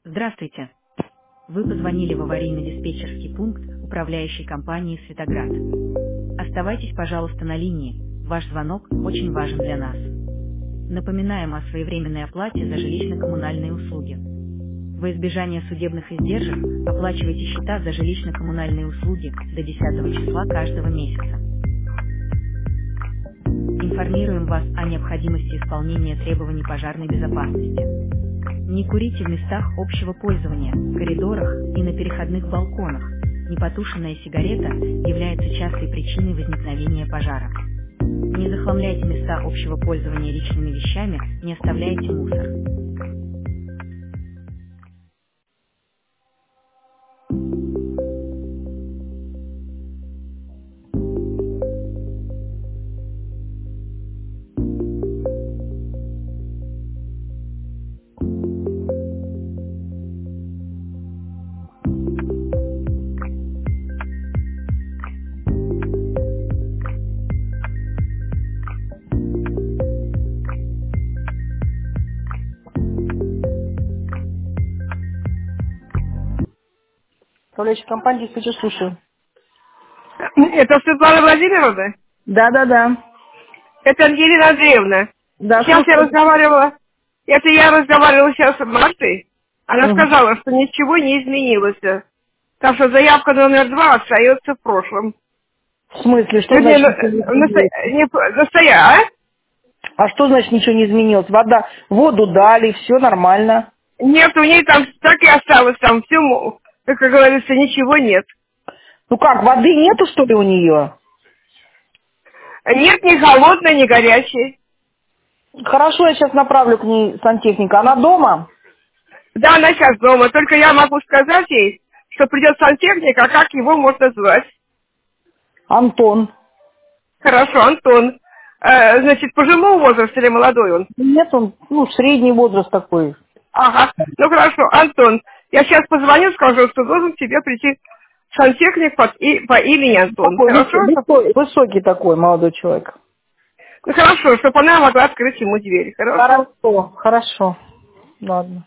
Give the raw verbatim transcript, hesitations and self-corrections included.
Здравствуйте. Вы позвонили в аварийно-диспетчерский пункт управляющей компании «Светоград». Оставайтесь, пожалуйста, на линии. Ваш звонок очень важен для нас. Напоминаем о своевременной оплате за жилищно-коммунальные услуги. Во избежание судебных издержек оплачивайте счета за жилищно-коммунальные услуги до десятого числа каждого месяца. Информируем вас о необходимости исполнения требований пожарной безопасности. Не курите в местах общего пользования, коридорах и на переходных балконах. Непотушенная сигарета является частой причиной возникновения пожара. Не захламляйте места общего пользования личными вещами, не оставляйте мусор. Управляющая компания, диспетчер, слушаю. Это Светлана Владимировна? Да, да, да. Это Ангелина Андреевна. Да, Сейчас я слушаю. разговаривала, это я разговаривала сейчас с Мартой. Она Мгм. сказала, что ничего не изменилось. Так что заявка номер два остается в прошлом. В смысле, что Вернее, значит на- ничего не насто- изменилось? не- настоя, а? А что значит ничего не изменилось? Вода, воду дали, все нормально. Нет, у ней там так и осталось, там все, как говорится, ничего нет. Ну как, воды нету, что ли, у нее? Нет ни холодной, ни горячей. Хорошо, я сейчас направлю к ней сантехника. Она дома? Да, она сейчас дома, только я могу сказать ей, что придет сантехник, а как его можно звать? Антон. Хорошо, Антон. Э, значит, пожилого возраста или молодой он? Нет, он, ну, средний возраст такой. Ага. Ну хорошо, Антон. Я сейчас позвоню, скажу, что должен к тебе прийти сантехник под и- по имени Антон. Такой Хорошо? высо- Чтоб- высо- высокий такой молодой человек. Ну хорошо, чтобы она могла открыть ему дверь. Хорошо? Хорошо, хорошо. Ладно.